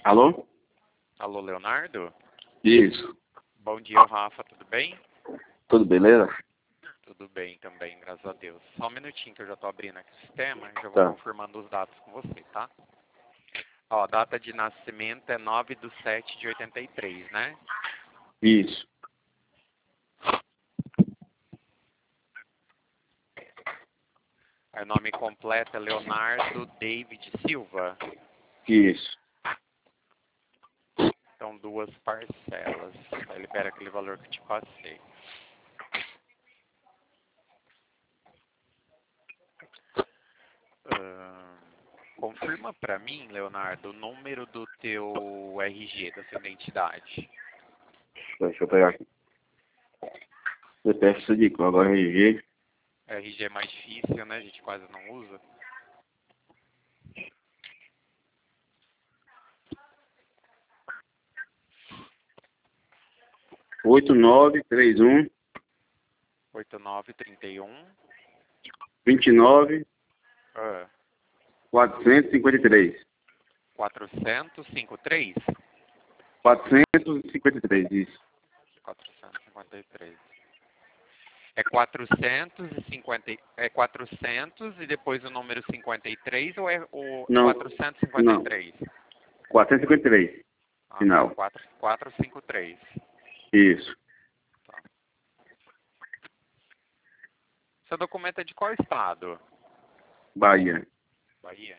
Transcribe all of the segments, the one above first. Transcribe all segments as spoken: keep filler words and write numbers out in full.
Alô? Alô, Leonardo? Isso. Bom dia, Rafa, tudo bem? Tudo beleza? Tudo bem também, graças a Deus. Só um minutinho que eu já estou abrindo aqui o sistema e já vou Tá. confirmando os dados com você, tá? Ó, a data de nascimento é nove de sete de oitenta e três, né? Isso. Aí o nome completo é Leonardo David Silva. Isso. São duas parcelas. Aí libera aquele valor que eu te passei. Ahn, confirma pra mim, Leonardo, o número do teu R G, da sua identidade. Deixa eu pegar aqui. C P F de cor, agora R G. R G é mais difícil, né? A gente quase não usa. oito nove três um, oito nove três um. vinte e nove, Ah, quatrocentos e cinquenta e três. quatrocentos e cinquenta e três? quatrocentos e cinquenta e três, isso. quatrocentos e cinquenta e três. É quatrocentos e cinquenta, é quatrocentos e depois o número cinquenta e três ou é o Não. quatrocentos e cinquenta e três? quatrocentos e cinquenta e três. Ah, Final. tá. quatrocentos e cinquenta e três. Isso. Tá. Seu documento é de qual estado? Bahia. Bahia.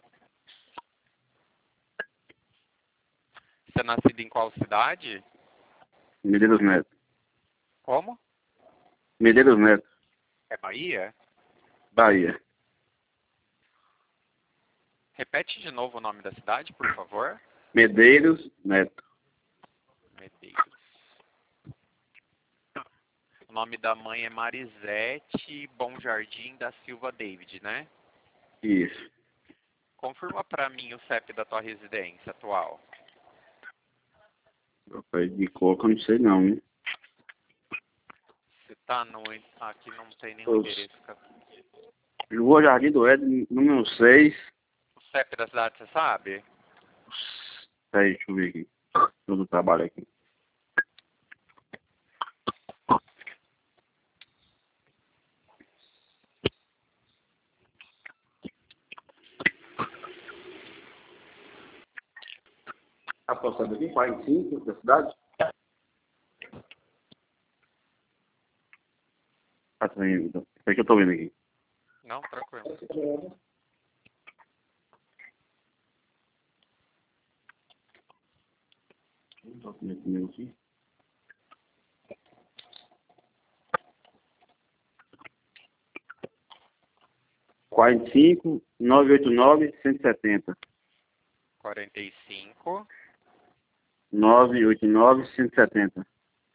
Você é nascido em qual cidade? Medeiros Neto. Como? Medeiros Neto. É Bahia? Bahia. Repete de novo o nome da cidade, por favor. Medeiros Neto. Medeiros. O nome da mãe é Marisete Bom Jardim da Silva David, né? Isso. Confirma pra mim o C E P da tua residência atual. Papai de cor, que eu não sei não, hein? Você tá no... Aqui não tem nenhum Os- endereço. cara. Rua Jardim do Éden, número seis. O C E P da cidade, você sabe? Peraí, deixa eu ver aqui. Todo o trabalho aqui. Tá postando aqui, quarenta e cinco da cidade? Ah, tá vendo, então. É que eu tô vendo aqui. Não, tranquilo. Tô vendo aqui mesmo aqui. quarenta e cinco, novecentos e oitenta e nove, cento e setenta. quarenta e cinco. novecentos e oitenta e nove, cento e setenta.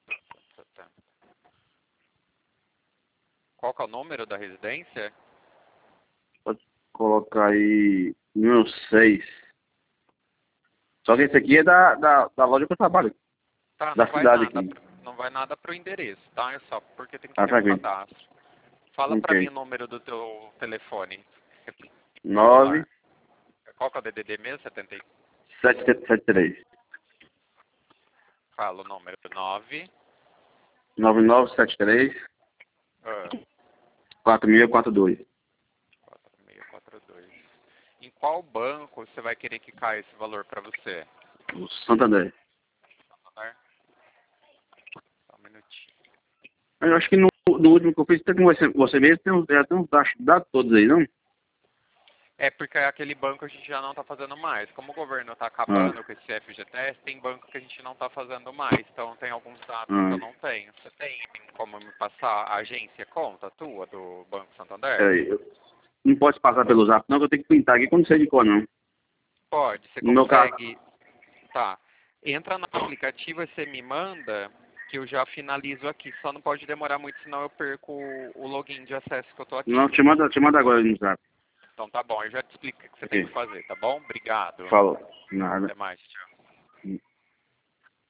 Qual que é o número da residência? Pode colocar aí número seis. Só que esse aqui é da, da, da loja que eu trabalho. Tá, Da não vai cidade nada. aqui. pro- Não vai nada pro endereço, tá? É só porque tem que Ah, ter um tranquilo. cadastro. Fala pra Ok. mim o número do teu telefone. nove Celular. Qual que é o D D D mesmo? setenta e... sete sete três. Fala o número. nove. nove nove sete três, Ah, quatro seis quatro dois. quatro seis quatro dois. Em qual banco você vai querer que caia esse valor pra você? O Santander. Santander? Só um minutinho. Eu acho que no, no último que eu fiz, até com você, você mesmo, tem, uns- já tem uns dados dados todos aí, não? É porque aquele banco a gente já não está fazendo mais. Como o governo está Ah, acabando com esse F G T S, tem banco que a gente não está fazendo mais. Então tem alguns dados que eu ah. não tenho. Você tem como me passar a agência conta tua do Banco Santander? Peraí, eu não posso passar pelo zap, não, que eu tenho que printar aqui, que eu não sei de cor, não. Pode, você No meu caso. consegue. Tá. Entra no aplicativo e você me manda que eu já finalizo aqui. Só não pode demorar muito, senão eu perco o o login de acesso que eu tô aqui. Não, te manda, te manda agora no zap. Então tá bom, eu já te explico o que você Ok. tem que fazer, tá bom? Obrigado. Falou. Nada. Até mais, tchau.